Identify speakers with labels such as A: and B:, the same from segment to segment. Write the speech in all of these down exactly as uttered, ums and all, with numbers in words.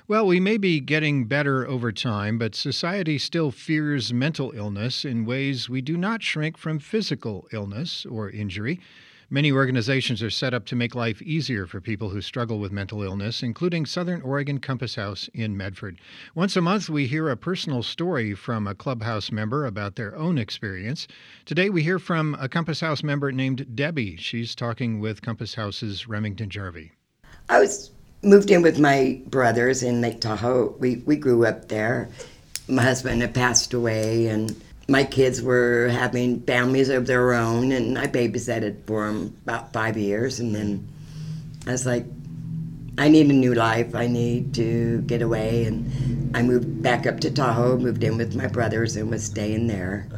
A: Well, we may be getting better over time, but society still fears mental illness in ways we do not shrink from physical illness or injury. Many organizations are set up to make life easier for people who struggle with mental illness, including Southern Oregon Compass House in Medford. Once a month, we hear a personal story from a Clubhouse member about their own experience. Today, we hear from a Compass House member named Debbie. She's talking with Compass House's Remington Jarvie.
B: I was moved in with my brothers in Lake Tahoe. We we grew up there. My husband had passed away, and my kids were having families of their own, and I babysat for them about five years. And then I was like, I need a new life. I need to get away. And I moved back up to Tahoe, moved in with my brothers, and was staying there.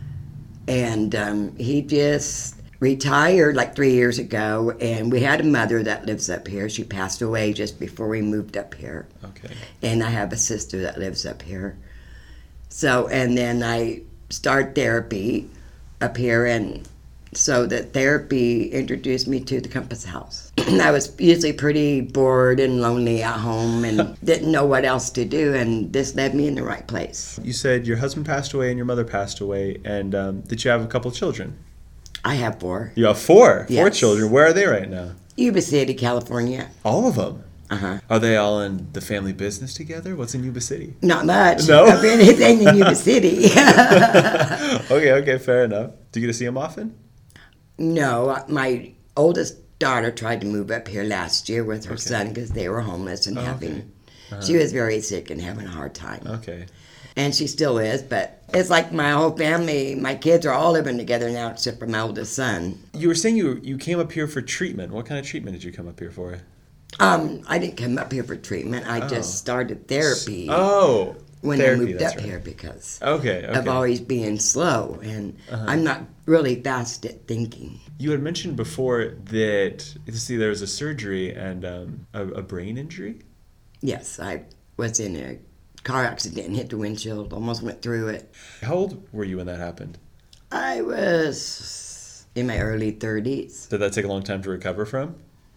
B: And um, he just retired like three years ago, and we had a mother that lives up here. She passed away just before we moved up here.
C: Okay.
B: And I have a sister that lives up here. So, and then I started therapy up here, and so the therapy introduced me to the Compass House. I was usually pretty bored and lonely at home and didn't know what else to do, and this led me in the right place.
C: You said your husband passed away and your mother passed away, and um, did you have a couple children?
B: I have four.
C: You have four?
B: Yes.
C: Four children. Where are they right now?
B: Yuba City, California.
C: All of them?
B: Uh-huh.
C: Are they all in the family business together? What's in Yuba City?
B: Not much.
C: No?
B: Of anything in Yuba City.
C: Okay, okay, fair enough. Do you get to see them often?
B: No, my oldest daughter tried to move up here last year with her
C: Okay.
B: son because they were homeless and
C: Oh,
B: having,
C: okay. Uh-huh.
B: she was very sick and having a hard time.
C: Okay.
B: And she still is, but it's like my whole family, my kids are all living together now except for my oldest son.
C: You were saying you you came up here for treatment. What kind of treatment did you come up here for?
B: Um, I didn't come up here for treatment. I
C: Oh.
B: just started therapy
C: Oh,
B: when
C: therapy,
B: I moved
C: that's
B: up
C: right.
B: here because
C: Okay, okay.
B: of always being slow, and
C: Uh-huh.
B: I'm not really fast at thinking.
C: You had mentioned before that, you see, there was a surgery and um, a, a brain injury?
B: Yes, I was in a car accident and hit the windshield, almost went through it.
C: How old were you when that happened?
B: I was in my early thirties.
C: Did that take a long time to recover from?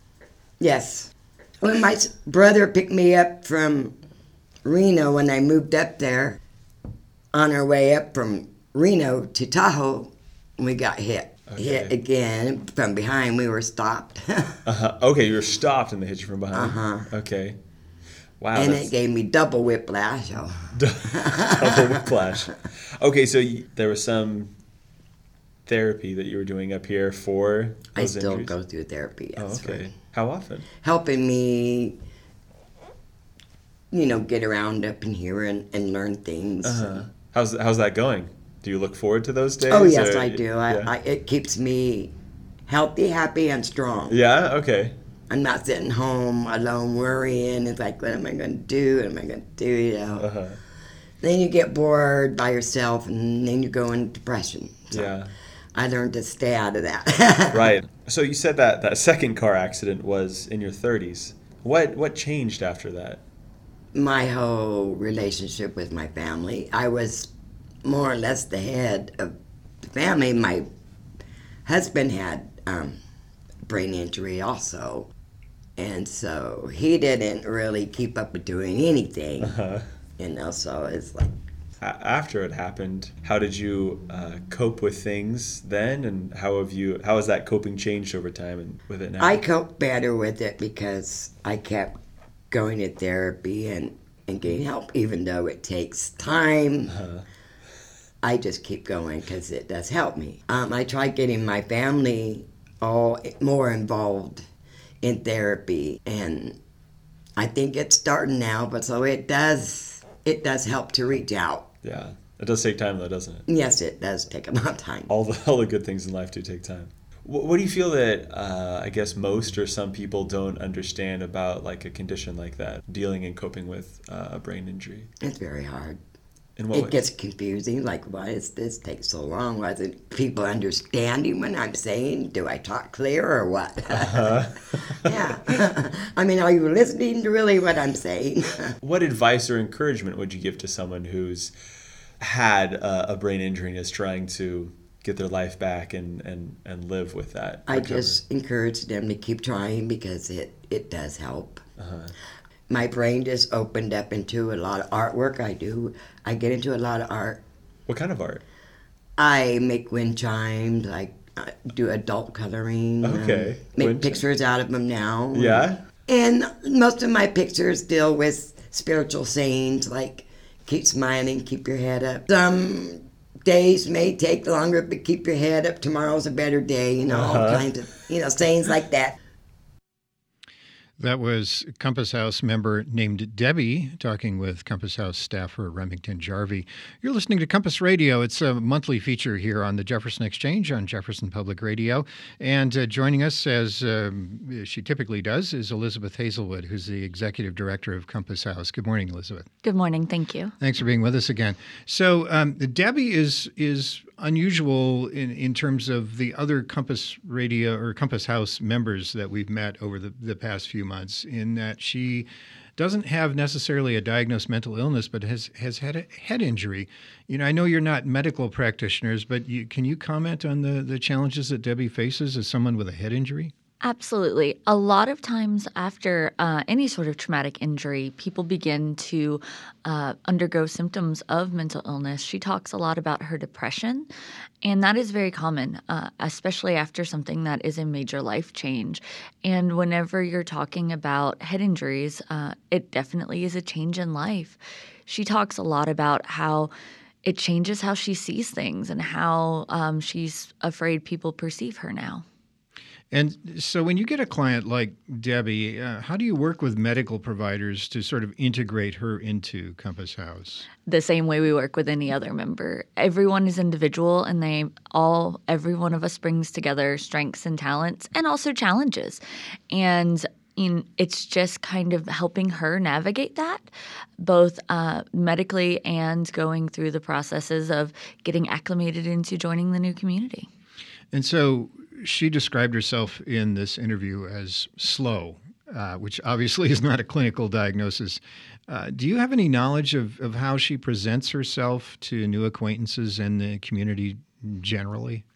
B: Yes. When my s- brother picked me up from Reno when I moved up there, on our way up from Reno to Tahoe, we got hit.
C: Okay.
B: Hit again from behind. We were stopped.
C: Uh-huh. Okay, you were stopped and they hit you from behind?
B: Uh-huh.
C: Okay. Wow.
B: and
C: that's
B: it gave me double whiplash. Oh.
C: double whiplash. Okay, so you, there was some therapy that you were doing up here for
B: I
C: those
B: still
C: injuries?
B: go through therapy.
C: Oh,
B: Yes,
C: okay.
B: right.
C: How often?
B: Helping me, you know, get around up in here and, and learn things.
C: Uh-huh. How's how's that going? Do you look forward to those days?
B: Oh, yes,
C: or-
B: I do. I,
C: yeah.
B: I, it keeps me healthy, happy, and strong.
C: Yeah? Okay.
B: I'm not sitting home alone worrying. It's like, what am I going to do? What am I going to do? You know.
C: Uh-huh.
B: Then you get bored by yourself, and then you go into depression. So
C: Yeah.
B: I learned to stay out of that.
C: Right. So you said that that second car accident was in your thirties. What what changed after that?
B: My whole relationship with my family. I was more or less the head of the family. My husband had um, brain injury also, and so he didn't really keep up with doing anything.
C: Uh-huh.
B: You know, so it's like,
C: A- After it happened, how did you uh, cope with things then, and how have you how has that coping changed over time and with it now?
B: I cope better with it because I kept going to therapy and, and getting help, even though it takes time.
C: Uh-huh.
B: I just keep going because it does help me. Um, I tried getting my family all more involved in therapy, and I think it's starting now. But so it does, it does help to reach out.
C: Yeah, it does take time though, doesn't it?
B: Yes, it does take a lot of time.
C: All the all the good things in life do take time. What, what do you feel that uh, I guess most or some people don't understand about like a condition like that, dealing and coping with uh, a brain injury?
B: It's very hard.
C: In what
B: It
C: way?
B: gets confusing, like, why does this take so long? Why isn't people understanding what I'm saying? Do I talk clear or what?
C: Uh-huh.
B: Yeah. I mean, are you listening to really what I'm saying?
C: What advice or encouragement would you give to someone who's had uh, a brain injury and is trying to get their life back and, and, and live with that?
B: I
C: recovery?
B: just encourage them to keep trying because it, it does help.
C: Uh-huh.
B: my brain just opened up into a lot of artwork. I do. I get into a lot of art.
C: What kind of art?
B: I make wind chimes. I uh, do adult coloring.
C: Okay.
B: Um, make
C: Wind
B: pictures out of them now.
C: Yeah?
B: And most of my pictures deal with spiritual sayings like keep smiling, keep your head up. Some days may take longer, but keep your head up. Tomorrow's a better day. You know,
C: Uh-huh.
B: all kinds of, you know, sayings like that.
A: That was Compass House member named Debbie talking with Compass House staffer Remington Jarvie. You're listening to Compass Radio. It's a monthly feature here on the Jefferson Exchange on Jefferson Public Radio. And uh, joining us, as um, she typically does, is Elizabeth Hazelwood, who's the executive director of Compass House. Good morning, Elizabeth.
D: Good morning. Thank you.
A: Thanks for being with us again. So um, Debbie is is unusual in, in terms of the other Compass Radio or Compass House members that we've met over the, the past few months, in that she doesn't have necessarily a diagnosed mental illness, but has, has had a head injury. You know, I know you're not medical practitioners, but you, can you comment on the, the challenges that Debbie faces as someone with a head injury?
D: Absolutely. A lot of times after uh, any sort of traumatic injury, people begin to uh, undergo symptoms of mental illness. She talks a lot about her depression, and that is very common, uh, especially after something that is a major life change. And whenever you're talking about head injuries, uh, it definitely is a change in life. She talks a lot about how it changes how she sees things and how um, she's afraid people perceive her now.
A: And so when you get a client like Debbie, uh, how do you work with medical providers to sort of integrate her into Compass House?
D: The same way we work with any other member. Everyone is individual, and they all, every one of us brings together strengths and talents and also challenges. And in, it's just kind of helping her navigate that, both uh, medically and going through the processes of getting acclimated into joining the new community.
A: And so she described herself in this interview as slow, uh, which obviously is not a clinical diagnosis. Uh, do you have any knowledge of, of how she presents herself to new acquaintances and the community generally?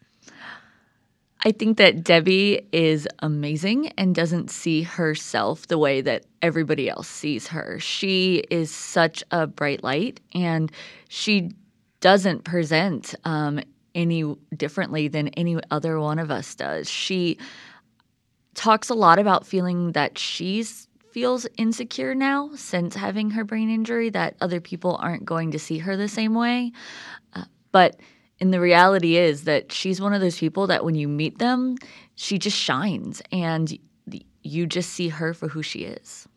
D: I think that Debbie is amazing and doesn't see herself the way that everybody else sees her. She is such a bright light, and she doesn't present um, any differently than any other one of us does. She talks a lot about feeling that she feels insecure now since having her brain injury, that other people aren't going to see her the same way. Uh, but and the reality is that she's one of those people that when you meet them, she just shines, and you just see her for who she is.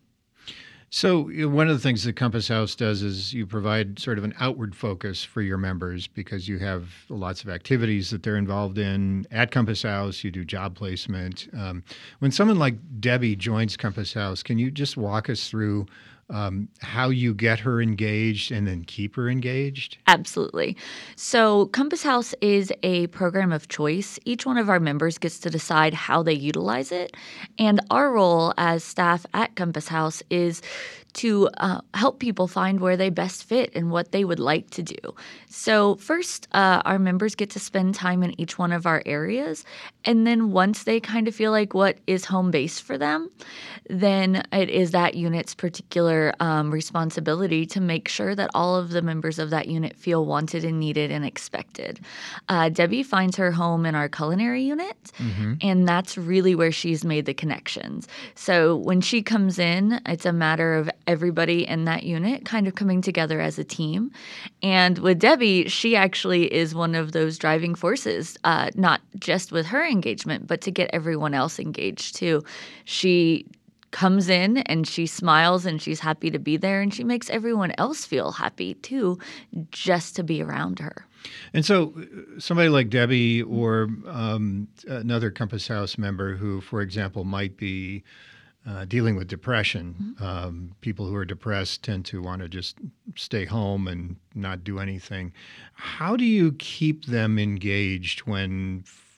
A: So you know, one of the things that Compass House does is you provide sort of an outward focus for your members because you have lots of activities that they're involved in at Compass House. You do job placement. Um, when someone like Debbie joins Compass House, can you just walk us through um, how you get her engaged and then keep her engaged?
D: Absolutely. So Compass House is a program of choice. Each one of our members gets to decide how they utilize it. And our role as staff at Compass House is to uh, help people find where they best fit and what they would like to do. So first, uh, our members get to spend time in each one of our areas. And then once they kind of feel like what is home base for them, then it is that unit's particular um, responsibility to make sure that all of the members of that unit feel wanted and needed and expected. Uh, Debbie finds her home in our culinary unit, mm-hmm. and that's really where she's made the connections. So when she comes in, it's a matter of everybody in that unit kind of coming together as a team. And with Debbie, she actually is one of those driving forces, uh, not just with her engagement, but to get everyone else engaged too. She comes in and she smiles and she's happy to be there, and she makes everyone else feel happy too, just to be around her.
A: And so somebody like Debbie or um, another Compass House member who, for example, might be Uh, dealing with depression. Mm-hmm. Um, people who are depressed tend to want to just stay home and not do anything. How do you keep them engaged when f-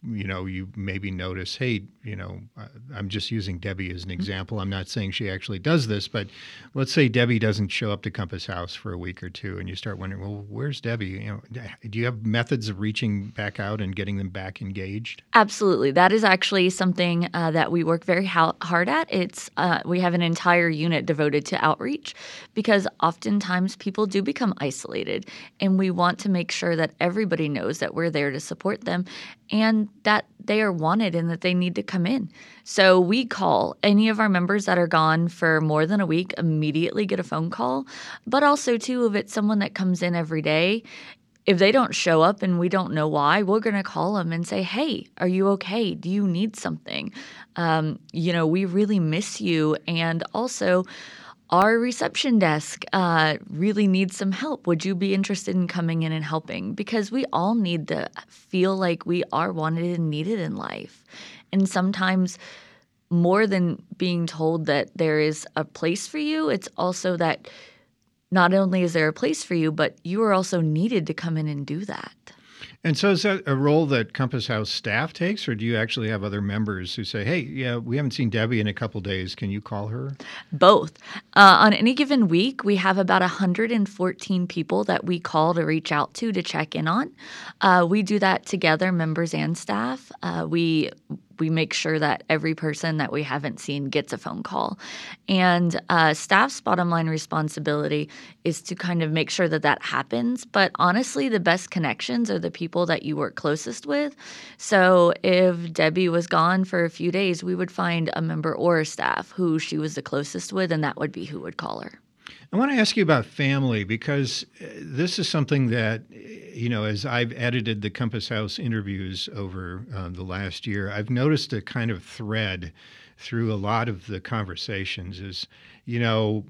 A: you know, you maybe notice, hey, you know, I'm just using Debbie as an example. I'm not saying she actually does this, but let's say Debbie doesn't show up to Compass House for a week or two, and you start wondering, well, where's Debbie? You know, do you have methods of reaching back out and getting them back engaged?
D: Absolutely. That is actually something uh, that we work very ha- hard at. It's uh, we have an entire unit devoted to outreach because oftentimes people do become isolated, and we want to make sure that everybody knows that we're there to support them and that they are wanted and that they need to come in. So we call any of our members that are gone for more than a week, immediately get a phone call. But also, too, if it's someone that comes in every day, if they don't show up and we don't know why, we're going to call them and say, hey, are you okay? Do you need something? Um, you know, we really miss you. And also, our reception desk uh, really needs some help. Would you be interested in coming in and helping? Because we all need to feel like we are wanted and needed in life. And sometimes more than being told that there is a place for you, it's also that not only is there a place for you, but you are also needed to come in and do that.
A: And so is that a role that Compass House staff takes, or do you actually have other members who say, hey, yeah, we haven't seen Debbie in a couple days. Can you call her?
D: Both. Uh, on any given week, we have about one hundred fourteen people that we call to reach out to to check in on. Uh, we do that together, members and staff. Uh, we we make sure that every person that we haven't seen gets a phone call. And uh, staff's bottom line responsibility is to kind of make sure that that happens. But honestly, the best connections are the people that you work closest with. So if Debbie was gone for a few days, we would find a member or a staff who she was the closest with, and that would be who would call her.
A: I want to ask you about family because this is something that, you know, as I've edited the Compass House interviews over uh, the last year, I've noticed a kind of thread through a lot of the conversations is, you know,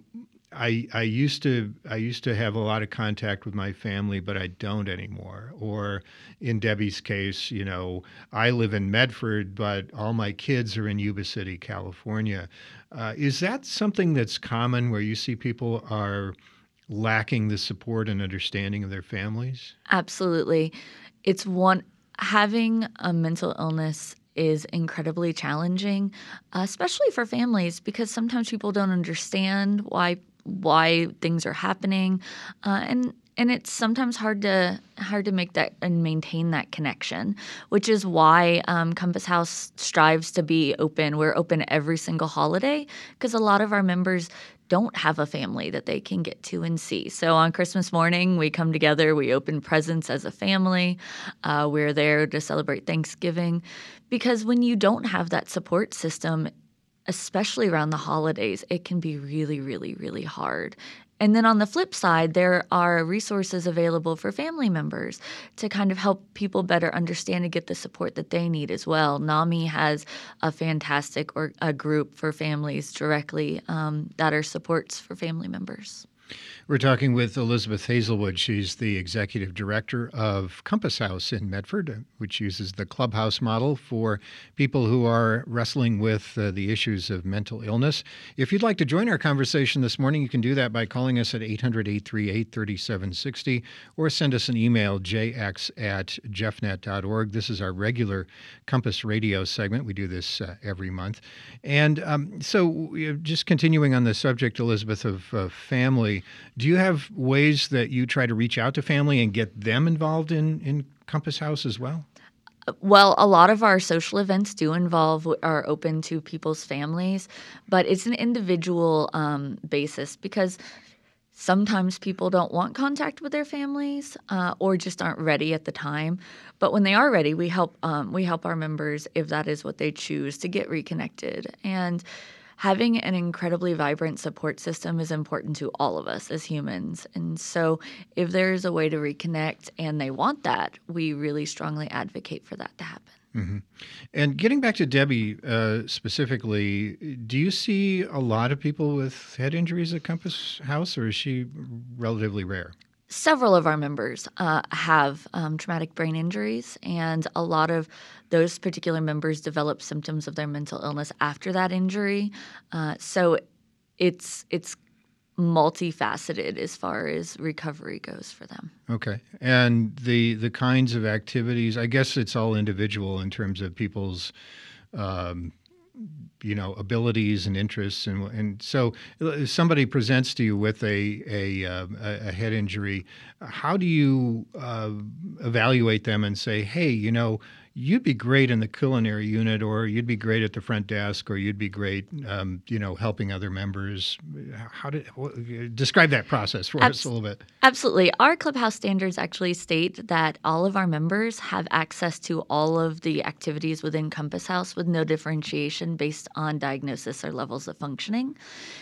A: I I used to I used to have a lot of contact with my family, but I don't anymore. Or in Debbie's case, you know, I live in Medford, but all my kids are in Yuba City, California. Uh, is that something that's common where you see people are lacking the support and understanding of their families?
D: Absolutely. It's one having a mental illness is incredibly challenging, uh, especially for families, because sometimes people don't understand why why things are happening, uh, and and it's sometimes hard to hard to make that and maintain that connection, which is why um, Compass House strives to be open. We're open every single holiday because a lot of our members don't have a family that they can get to and see. So on Christmas morning, we come together, we open presents as a family. Uh, we're there to celebrate Thanksgiving because when you don't have that support system, especially around the holidays, it can be really, really, really hard. And then on the flip side, there are resources available for family members to kind of help people better understand and get the support that they need as well. NAMI has a fantastic or a group for families directly um, that are supports for family members.
A: We're talking with Elizabeth Hazelwood. She's the executive director of Compass House in Medford, which uses the clubhouse model for people who are wrestling with uh, the issues of mental illness. If you'd like to join our conversation this morning, you can do that by calling us at eight hundred, eight three eight, three seven six zero or send us an email, j x at jeffnet dot org. This is our regular Compass Radio segment. We do this uh, every month. And um, so uh, just continuing on the subject, Elizabeth, of uh, family, do you have ways that you try to reach out to family and get them involved in, in Compass House as well?
D: Well, a lot of our social events do involve are open to people's families, but it's an individual um, basis because sometimes people don't want contact with their families uh, or just aren't ready at the time. But when they are ready, we help um, we help our members, if that is what they choose, to get reconnected. And having an incredibly vibrant support system is important to all of us as humans. And so if there's a way to reconnect and they want that, we really strongly advocate for that to happen.
A: Mm-hmm. And getting back to Debbie uh, specifically, do you see a lot of people with head injuries at Compass House, or is she relatively rare?
D: Several of our members uh, have um, traumatic brain injuries, and a lot of those particular members develop symptoms of their mental illness after that injury. Uh, so it's it's multifaceted as far as recovery goes for them.
A: Okay. And the the kinds of activities, I guess it's all individual in terms of people's um, you know, abilities and interests, and and so if somebody presents to you with a a, uh, a head injury, how do you uh, evaluate them and say, hey, you know, you'd be great in the culinary unit, or you'd be great at the front desk, or you'd be great, um, you know, helping other members. How did what, describe that process for Abs- us a little bit?
D: Absolutely. Our clubhouse standards actually state that all of our members have access to all of the activities within Compass House with no differentiation based on diagnosis or levels of functioning.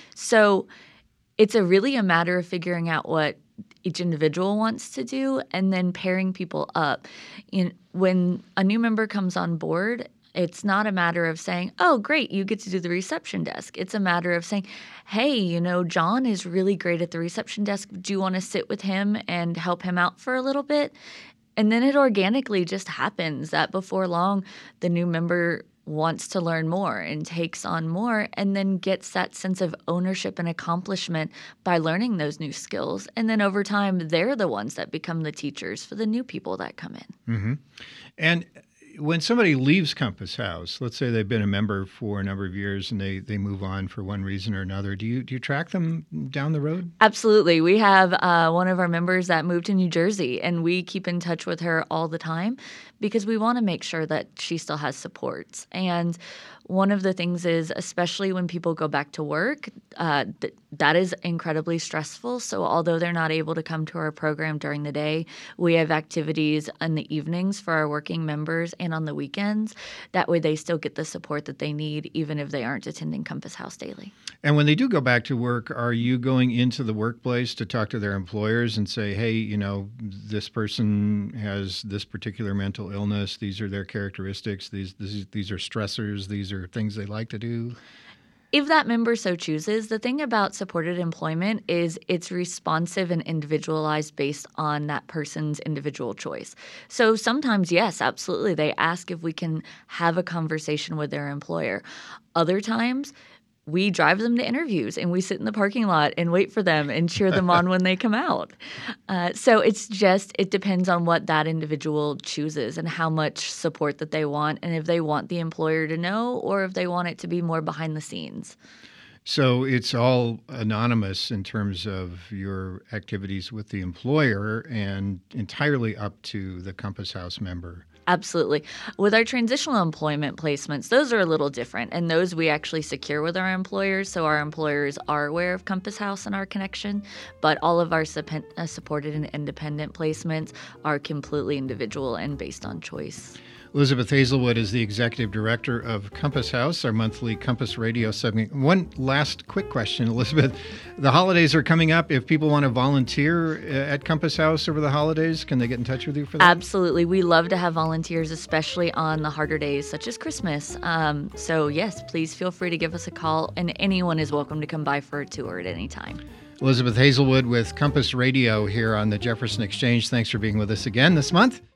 D: So it's a really a matter of figuring out what each individual wants to do and then pairing people up. In, when a new member comes on board, it's not a matter of saying, oh, great, you get to do the reception desk. It's a matter of saying, hey, you know, John is really great at the reception desk. Do you want to sit with him and help him out for a little bit? And then it organically just happens that before long, the new member wants to learn more and takes on more and then gets that sense of ownership and accomplishment by learning those new skills. And then over time, they're the ones that become the teachers for the new people that come in.
A: Mm-hmm. And when somebody leaves Compass House, let's say they've been a member for a number of years and they, they move on for one reason or another, do you do you track them down the road?
D: Absolutely. We have uh, one of our members that moved to New Jersey, and we keep in touch with her all the time because we want to make sure that she still has supports. And one of the things is, especially when people go back to work, uh, th- that is incredibly stressful. So although they're not able to come to our program during the day, we have activities in the evenings for our working members and on the weekends. That way they still get the support that they need, even if they aren't attending Compass House daily.
A: And when they do go back to work, are you going into the workplace to talk to their employers and say, hey, you know, this person has this particular mental illness. These are their characteristics. These, these, these are stressors. These are things they like to do?
D: If that member so chooses, the thing about supported employment is it's responsive and individualized based on that person's individual choice. So sometimes, yes, absolutely, they ask if we can have a conversation with their employer. Other times, we drive them to interviews and we sit in the parking lot and wait for them and cheer them on when they come out. Uh, so it's just, it depends on what that individual chooses and how much support that they want, and if they want the employer to know or if they want it to be more behind the scenes.
A: So it's all anonymous in terms of your activities with the employer and entirely up to the Compass House member.
D: Absolutely. With our transitional employment placements, those are a little different, and those we actually secure with our employers, so our employers are aware of Compass House and our connection, but all of our sup- uh, supported and independent placements are completely individual and based on choice.
A: Elizabeth Hazelwood is the executive director of Compass House, our monthly Compass Radio segment. One last quick question, Elizabeth. The holidays are coming up. If people want to volunteer at Compass House over the holidays, can they get in touch with you for that?
D: Absolutely. We love to have volunteers, especially on the harder days such as Christmas. Um, so, yes, please feel free to give us a call, and anyone is welcome to come by for a tour at any time.
A: Elizabeth Hazelwood with Compass Radio here on the Jefferson Exchange. Thanks for being with us again this month.